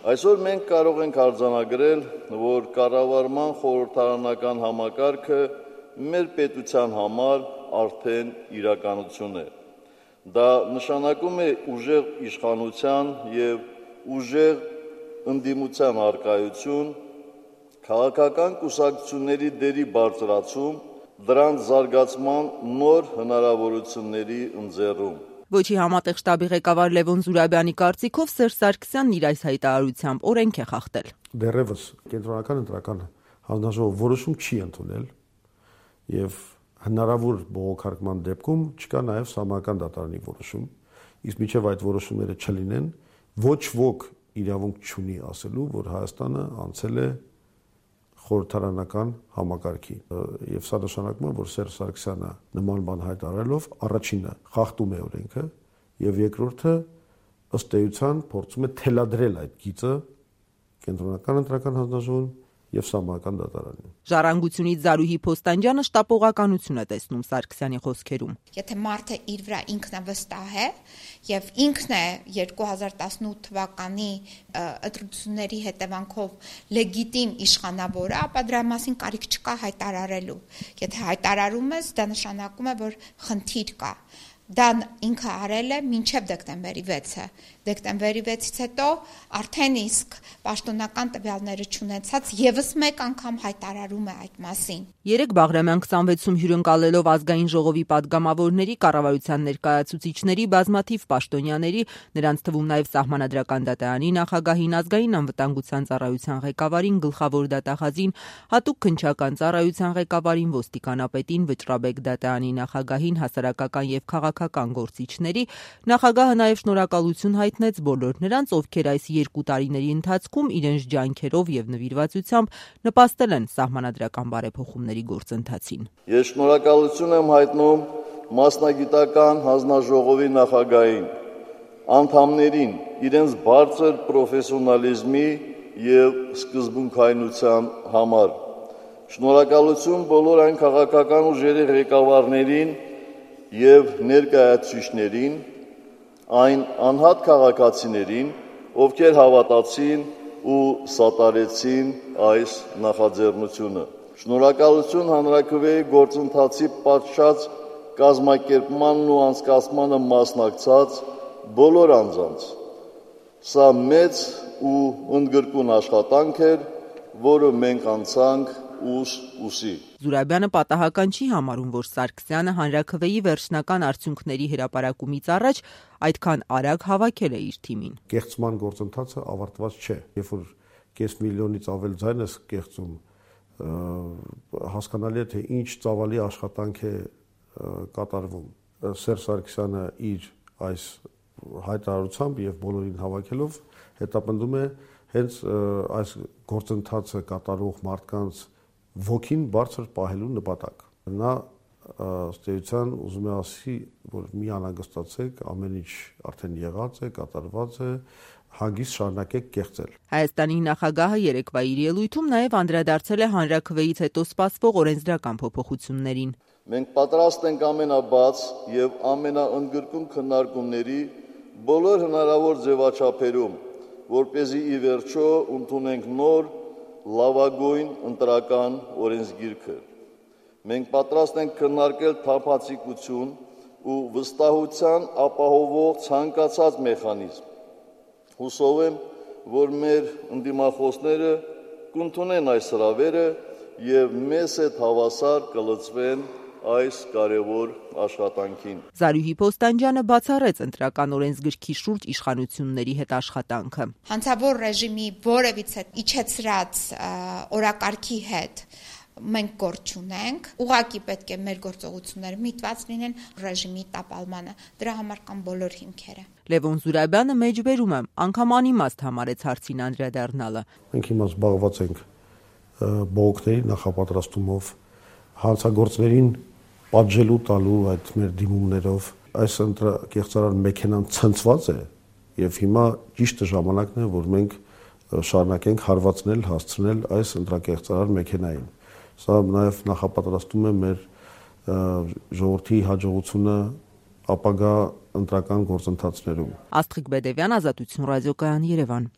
Այսօր մենք կարող ենք արձանագրել, որ կառավարման խորհրդարանական համակարգը մեր պետության համար արդեն իրականություն է։ Դա նշանակում է ուժեղ իշխանության և ուժեղ ընդդիմության առկայություն, քաղաքական կուսակցությունների դերի բարձրացում, դրանց զարգացման նոր հնարավորությունների ընձեռում։ Ոչի համատեղ շտաբի ղեկավար Լևոն Զուրաբյանի կարծիքով Սերժ Սարգսյանն իր այս հայտարարությամբ օրենք է խախտել։ Դեռևս կենտրոնական ընտրական հանձնաժողովը որոշում չի ընդունել եւ հնարավոր բողոքարկման դեպքում չկա նաեւ սահմանական դատարանի որոշում, իսկ մինչեւ այդ որոշումները չլինեն, ոչ ոք իրավունք չունի ասելու, որ Հայաստանը անցել է խորհրդարանական համակարգի եւ սա նշանակում է, որ Սերժ Սարգսյանը նման բան հայտարարելով առաջինը խախտում է օրենքը եւ երկրորդը ըստ էության փորձում է թելադրել այդ գիծը կենտրոնական ընտրական հանձնաժողովին եւ սահմանական դատարանին։ Ժառանգությունից Զարուհի Փոստանջյանը շտապողականություն է տեսնում Սարգսյանի խոսքերում։ Եթե մարդը իր վրա ինքնավստահ է եւ ինքն է 2018 թվականի ընտրությունների հետևանքով լեգիտիմ իշխանավորը, ապա դրա մասին կարիք չկա հայտարարելու։ Եթե հայտարարում ես, դա նշանակում է, որ խնդիր կա։ Դա ինքը արել է մինչև դեկտեմբերի 6-ը։ Դեկտեմբերի 6-ից հետո արդեն իսկ պաշտոնական տվյալները չունեցած եւս մեկ անգամ հայտարարում է այդ մասին։ Երեկ Բաղրամյան 26-ում հյուրընկալելով ազգային ժողովի падգամավորների, կառավարության ներկայացուցիչների, բազմաթիվ պաշտոնյաների, նրանց թվում նաև Սահմանադրական դատարանի նախագահին, ազգային անվտանգության ծառայության ղեկավարին, գլխավոր դատախազին, հատուկ քննչական ծառայության ղեկավարին, ոստիկանապետին, Վճռաբեկ դատարանի նախագահին, հասարակական եւ քաղաքական գործիչների, նախագահը նաև շնորհակալություն հայտնեց բոլոր նրանց, ովքեր այս 2 տարիների ընթացքում իրենց ջանքերով եւ նվիրվածությամբ նպաստել են սահմանադրական բարեփոխումների գործընթացին։ Ես շնորհակալություն եմ հայտնում մասնագիտական հանձնաժողովի նախագահին, անդամներին իրենց բարձր պրոֆեսիոնալիզմի եւ սկզբունքայնության համար։ Շնորհակալություն բոլոր այն քաղաքական ուժերի ղեկավարներին եւ ներկայացուցիչներին, այն անհատ քաղաքացիներին, ովքեր հավատացին ու սատարեցին այս նախաձեռնությունը։ Շնորհակալություն հանրաքվեի գործընթացի պատշաճ կազմակերպմանն ու անցկացմանը մասնակցած բոլոր անձանց։ Սա մեծ ու ընդգրկուն աշխատանք էր, որը մենք անցանք ուս-ուսի։ Զուրաբյանը պատահական չի համարում, որ Սարգսյանը հանրաքվեի վերջնական արդյունքների հրապարակումից առաջ այդքան արագ հավաքել է իր թիմին։ Կեղծման գործընթացը ավարտված չէ։ Երբ որ կես միլիոնից ավել ձայն ես կեղծում, հասկանալի է, թե ինչ ծավալի աշխատանք է կատարվում։ Սերժ Սարգսյանը իր այս հայտարարությամբ եւ բոլորին հավաքելով հետապնդում է հենց այս գործընթացը կատարող մարդկանց ոգին բարձր պահելու նպատակ։ Նա ըստ էության ուզում է ասի, որ մի անհանգստացեք, ամեն ինչ արդեն եղած է, կատարված է, հագիստ շարունակեք կեղծել։ Հայաստանի նախագահը երեկվա իր ելույթում նաև անդրադարձել է հանրաքվեից հետո սպասվող օրենսդրական փոփոխություններին։ Մենք պատրաստ ենք ամենաբաց եւ ամենաընդգրկուն քննարկումների բոլոր հնարավոր ձևաչափերում, որպեսզի ի վերջո ընդունենք նոր լավագույն ընտրական օրենսգիրքը։ Մենք պատրաստ ենք քննարկել թափանցիկություն ու վստահության ապահովող ցանկացած մեխանիզմ։ Հուսով եմ, որ մեր ընդդիմախոսները կընդունեն այս հրավերը եւ մեզ հետ հավասար կլծվեն այս կարևոր աշխատանքին։ Զարուհի Փոստանջյանը բացառեց ընտրական օրենսգրքի շուրջ իշխանությունների հետ աշխատանքը։ Հանցավոր ռեժիմի որևիցե իջեցրած օրակարգի հետ մենք գործ չունենք, ուղղակի պետք է մեր գործողությունները միտված լինեն ռեժիմի տապալմանը։ Դրա համար կան բոլոր հիմքերը։ Լևոն Զուրաբյանը մեջբերում է, անգամ անիմաստ համարեց հարցին անդրադառնալը։ Մենք հիմա զբաղված ենք բողոքների նախապատրաստումով, հանցագործներին պատժելու տալու այդ մեր դիմումներով։ Այս ընտրակեղծարար մեքենան ցնցված է եւ հիմա ճիշտ ժամանակն է, որ մենք շարունակենք հարվածնել, հասցնել այս ընտրակեղծարար մեքենային։ Սա նաեւ նախապատրաստում է մեր ժողովրդի հաջողությունը ապագա ընտրական գործընթացներում։ Աստղիկ Բեդևյան, Ազատություն ռադիոկայան, Երևան։